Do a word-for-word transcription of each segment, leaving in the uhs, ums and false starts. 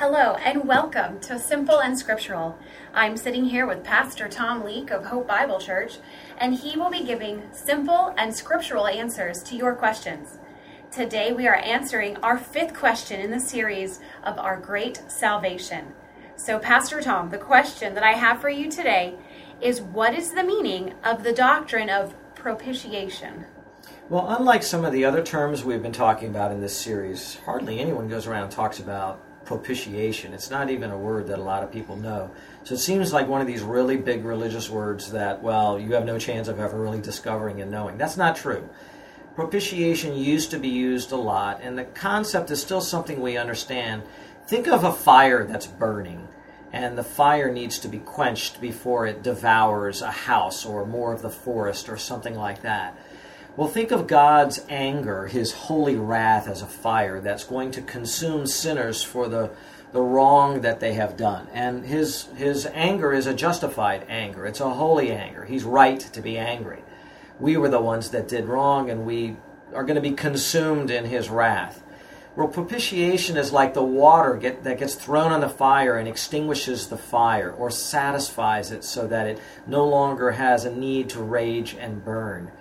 Hello and welcome to Simple and Scriptural. I'm sitting here with Pastor Tom Leake of Hope Bible Church, and he will be giving simple and scriptural answers to your questions. Today we are answering our fifth question in the series of Our Great Salvation. So Pastor Tom, the question that I have for you today is, what is the meaning of the doctrine of propitiation? Well, unlike some of the other terms we've been talking about in this series, hardly anyone goes around and talks about propitiation. It's not even a word that a lot of people know. So it seems like one of these really big religious words that, well, you have no chance of ever really discovering and knowing. That's not true. Propitiation used to be used a lot, and the concept is still something we understand. Think of a fire that's burning, and the fire needs to be quenched before it devours a house or more of the forest or something like that. Well, think of God's anger, his holy wrath, as a fire that's going to consume sinners for the, the wrong that they have done. And his, his anger is a justified anger. It's a holy anger. He's right to be angry. We were the ones that did wrong, and we are going to be consumed in his wrath. Well, propitiation is like the water get, that gets thrown on the fire and extinguishes the fire or satisfies it so that it no longer has a need to rage and burn.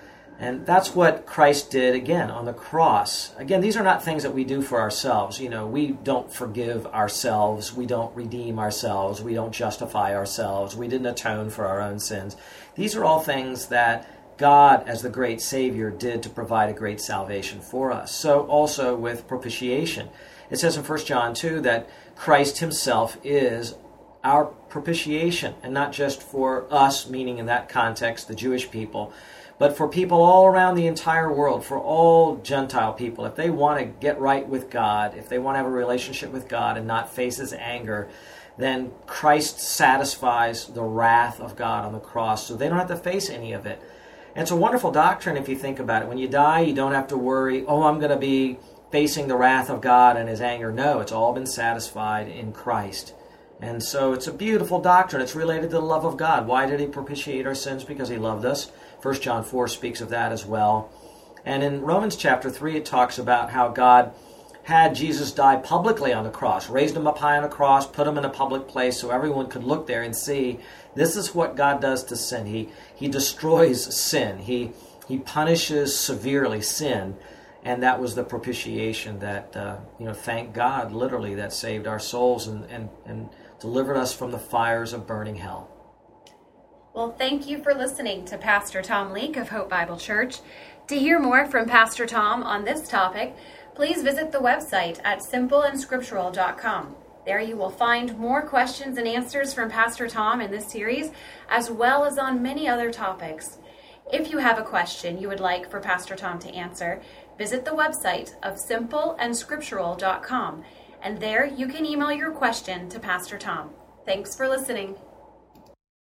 And that's what Christ did, again, on the cross. Again, these are not things that we do for ourselves. You know, we don't forgive ourselves. We don't redeem ourselves. We don't justify ourselves. We didn't atone for our own sins. These are all things that God, as the great Savior, did to provide a great salvation for us. So also with propitiation. It says in First John two that Christ himself is our propitiation, and not just for us, meaning in that context, the Jewish people, but for people all around the entire world, for all Gentile people. If they want to get right with God, if they want to have a relationship with God and not face his anger, then Christ satisfies the wrath of God on the cross, so they don't have to face any of it. And it's a wonderful doctrine if you think about it. When you die, you don't have to worry, oh, I'm going to be facing the wrath of God and his anger. No, it's all been satisfied in Christ. And so it's a beautiful doctrine. It's related to the love of God. Why did he propitiate our sins? Because he loved us. First John four speaks of that as well. And in Romans chapter three, it talks about how God had Jesus die publicly on the cross, raised him up high on the cross, put him in a public place so everyone could look there and see this is what God does to sin. He he destroys sin. He he punishes severely sin. And that was the propitiation that, uh, you know, thank God, literally, that saved our souls and, and, and delivered us from the fires of burning hell. Well, thank you for listening to Pastor Tom Leake of Hope Bible Church. To hear more from Pastor Tom on this topic, please visit the website at simple and scriptural dot com. There you will find more questions and answers from Pastor Tom in this series, as well as on many other topics. If you have a question you would like for Pastor Tom to answer, visit the website of simple and scriptural dot com, and there you can email your question to Pastor Tom. Thanks for listening.